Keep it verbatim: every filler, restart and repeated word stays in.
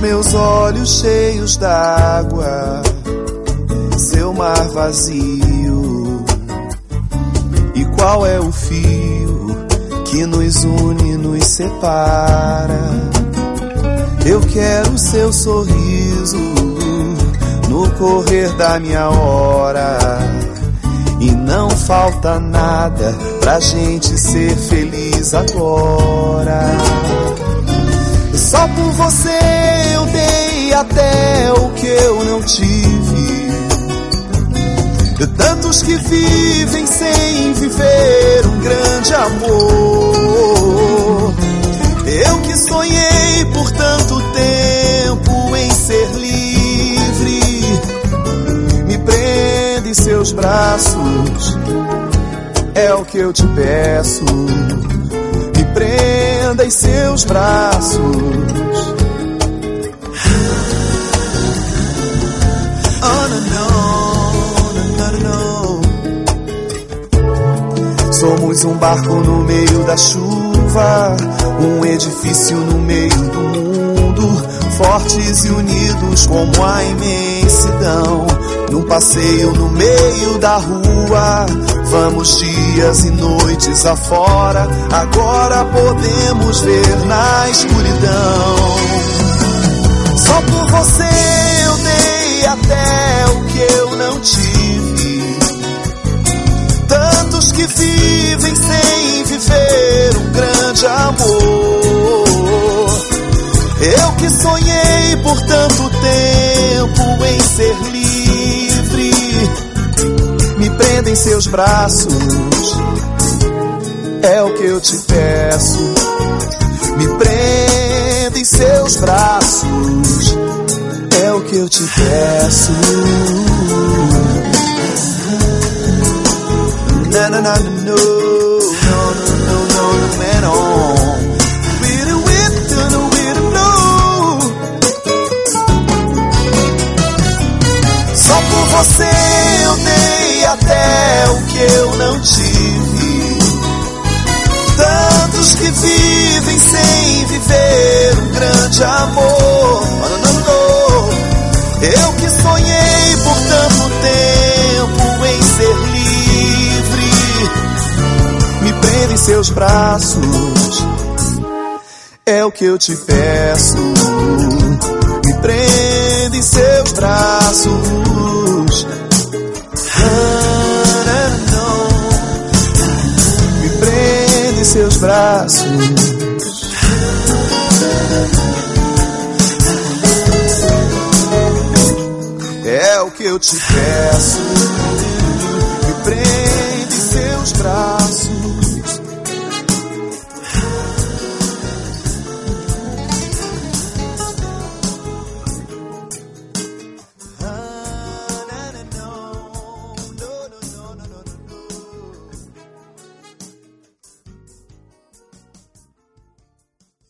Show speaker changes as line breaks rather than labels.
meus olhos cheios d'água, seu mar vazio. E qual é o fio que nos une e nos separa? Eu quero seu sorriso no correr da minha hora. E não falta nada pra gente ser feliz agora. Só por você eu dei até o que eu não tive. Tantos que vivem sem viver um grande amor. Eu que sonhei por tanto tempo em ser livre. Me prenda em seus braços, é o que eu te peço. Me prenda em seus braços. Oh, no, no, no, no, no. Somos um barco no meio da chuva, um edifício no meio do mundo, fortes e unidos como a imensidão. Num passeio no meio da rua, vamos dias e noites afora, agora podemos ver na escuridão. Só por você eu dei até o que eu não tive. Tantos que vivem sem viver um grande amor. Eu que sonhei por tanto tempo em ser livre. Me prenda em seus braços, é o que eu te peço. Me prenda em seus braços, é o que eu te peço. Na na na no no no no no man on. With with no with no. Só por você eu dei até o que eu não tive. Tantos que vivem sem viver um grande amor. Não, não, não. Eu que sonhei por tanto tempo em ser livre. Me prenda em seus braços, é o que eu te peço. Me prenda em seus braços. Me prenda em seus braços. É o que eu te peço. Me prenda em seus braços.